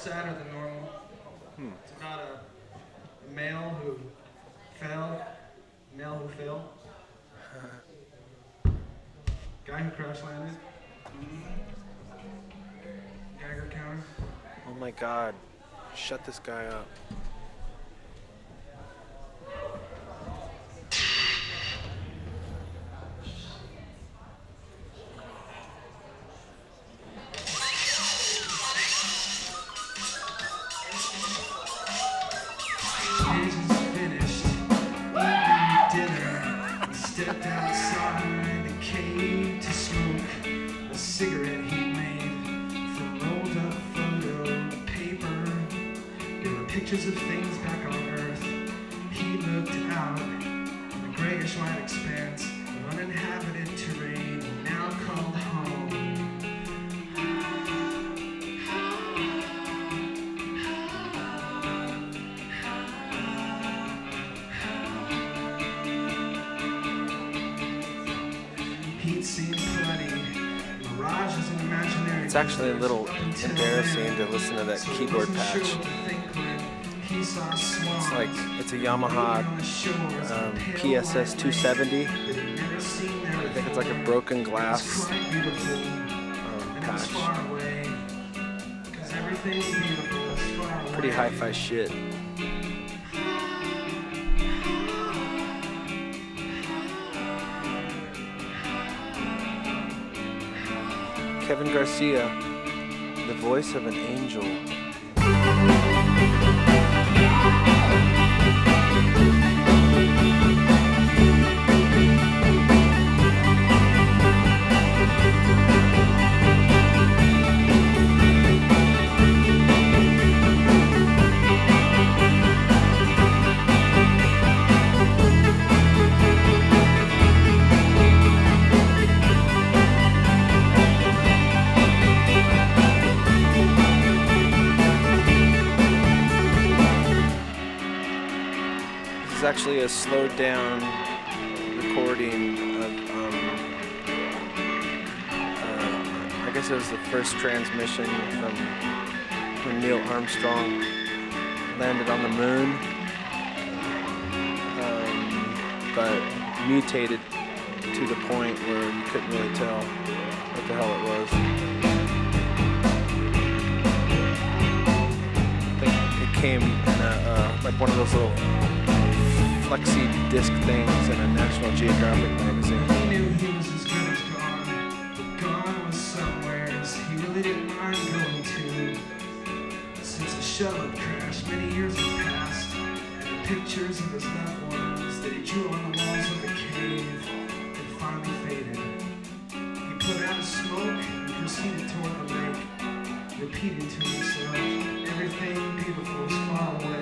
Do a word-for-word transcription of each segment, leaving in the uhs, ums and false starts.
sadder than normal. Hmm. It's about a male who fell, male who fell, guy who crash landed, Geiger counter. Oh my God. Shut this guy up. Stepped outside the cave to smoke a cigarette he made from rolled up photo paper. There were pictures of things back on Earth. He looked out in the grayish white expanse of uninhabited terrain now called home. He'd seen plenty, mirages and imaginary. It's actually a little embarrassing to listen to that keyboard patch. It's like, it's a Yamaha um, P S S two seventy. I think it's like a broken glass um, patch. Pretty hi-fi shit. Kevin Garcia, the voice of an angel. Actually a slowed down recording of um, uh, I guess it was the first transmission from when Neil Armstrong landed on the moon, um, but mutated to the point where you couldn't really tell what the hell it was. I think it came in a, uh, like one of those little flexi disc things in a National Geographic magazine. He knew he was as good as gone, but gone was somewheres he really didn't mind going to. Since the shuttle crash many years had passed, and the pictures of his loved ones that he drew on the walls of the cave had finally faded. He put out his smoke and proceeded toward the lake, repeating to himself, everything beautiful is far away.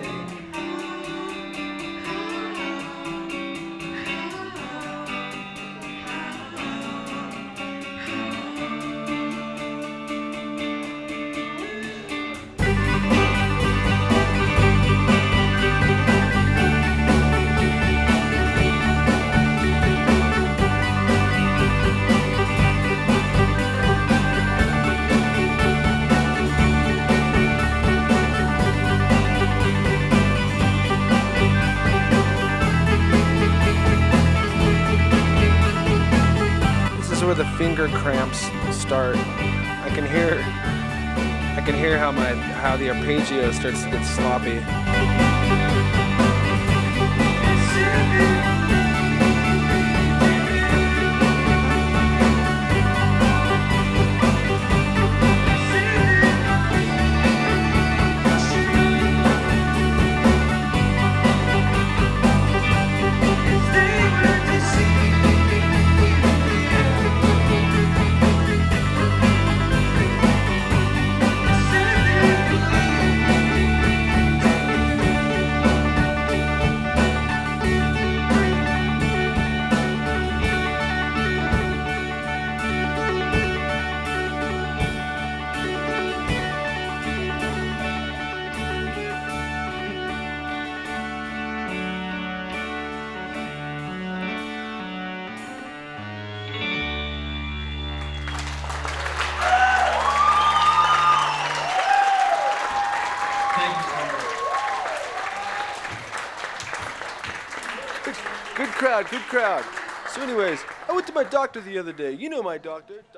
Where the finger cramps start. I can hear I can hear how my how the arpeggio starts to get sloppy. Good crowd, good crowd. So anyways, I went to my doctor the other day. You know my doctor.